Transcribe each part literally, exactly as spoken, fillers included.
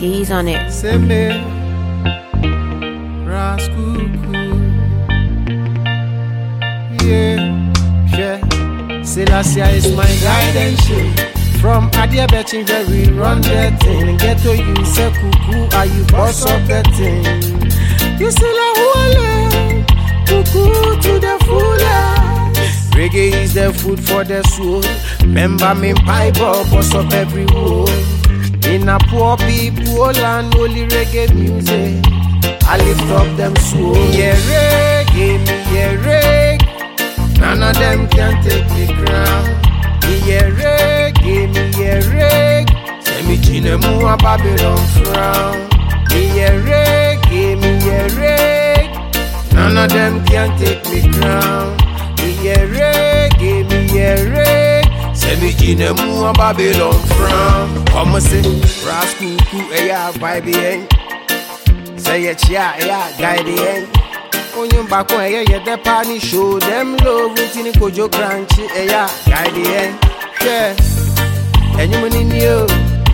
Gaze on it. Seme Raskuku. Yeah, yeah. Selassie is my guidance. From Adia Betting, we run that thing. Get to you, say cuckoo, are you boss of that thing? You still a hole, cuckoo to the fullest. Reggae is the food for the soul. Remember me, pipe up, boss of every wall. In a poor people and only reggae music, I lift up them soul. Yeah, reggae, me, yeah, reggae. None of them can take the crown. Yeah, reggae, me, yeah, reggae. Say me chine mua Babylon frown. Me, yeah, reggae, me, yeah, reggae. None of them can take me crown. Me, yeah, reggae, me, yeah, reggae. Say me chine mua Babylon frown. Come say, Raskuku, eh, ya, vibe, eh. Say it, yeah, yeah, guide, eh. Onyum bako eh yeah the party show them love within kojo crunchy eh yeah guide eh yeah enyum ni new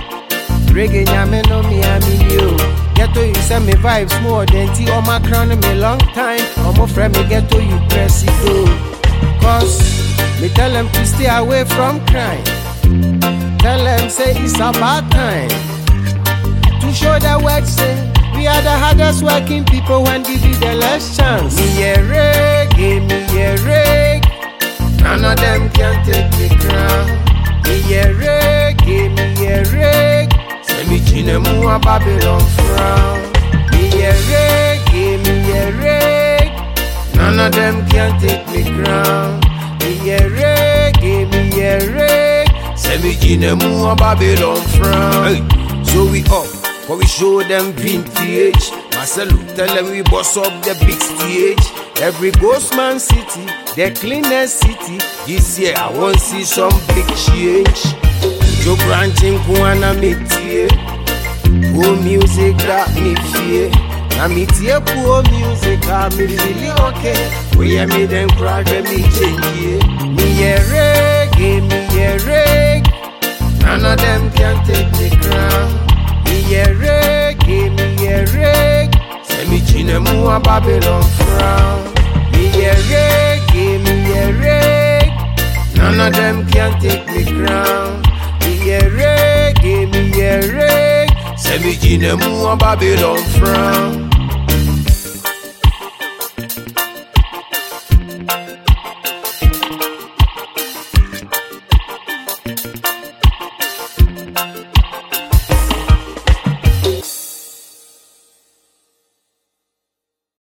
reggae nyame no me ami new get to you say me vibes more than tea on my crown me long time on my friend me get to you press it go cause me tell them to stay away from crime, tell them say it's about time to show the work say we are the hardest working people when give you the less chance. Me yeah reggae, me yeah reggae. None of them can take me crown. Me yeah reggae, me yeah reggae. Say me chine mua Babylon frown. Me yeah reggae, me yeah reggae. None of them can take me crown. Me yeah reggae, me yeah reggae. Say me chine mua Babylon frown. Hey, so we up. But we show them vintage. Marcelo tell them we boss up the big stage. Every Ghostman city, the cleanest city. This year I want see some big change. Joe branching kuana metie. Poor music that me fear. Na metie poor music that me really okay. We hear me them cry when me change. Me yeah reggae, me yeah reggae. None of them can take the crown. Me yeah reggae, me yeah reggae. Say me chine mua Babylon frown. Me yeah reggae, me yeah reggae. None of them can take me crown. Me yeah reggae, me yeah reggae. Say me chine mua Babylon frown.